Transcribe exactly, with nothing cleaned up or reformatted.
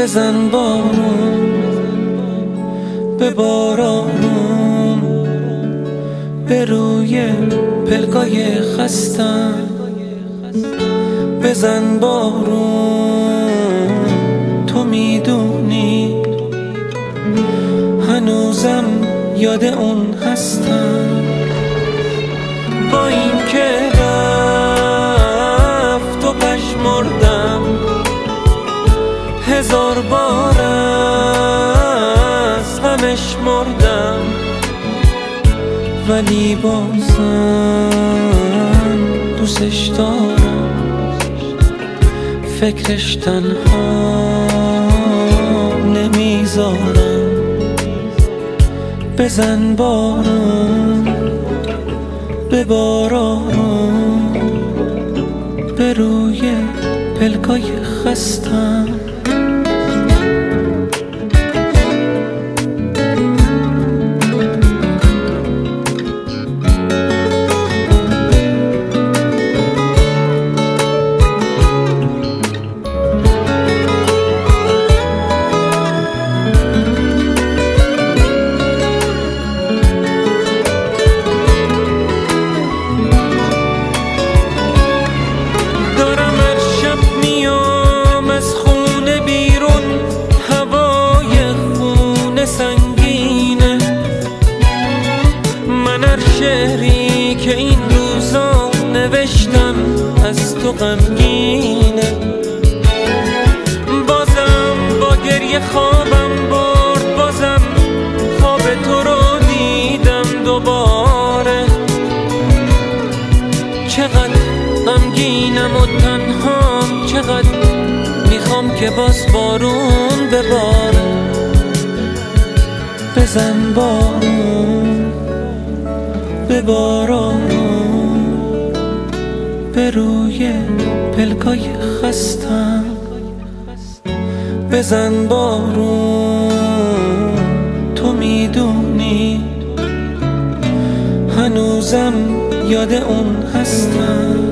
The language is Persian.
بزن بارون به بارارون به روی پلکای خستم. بزن بارون تو میدونی هنوزم یاد اون هستم. با این که رفت و پشمردم هزار بار از غمش مردم، ولی بازم دوستش دارم، فکرش تنها نمیذارم. بزن بارون به بارارون به روی پلکای خستم. سنگینه من هر شعری که این روزا نوشتم از تو غمگینه. بازم با گریه خوابم برد، بازم خواب تو رو دیدم دوباره. چقدر غمگینم و تنهام، چقدر میخوام که باز بارون بباره. بزن بارون به بارارون به روی پلکای خستم. بزن بارون تو میدونی هنوزم یاد اون هستم.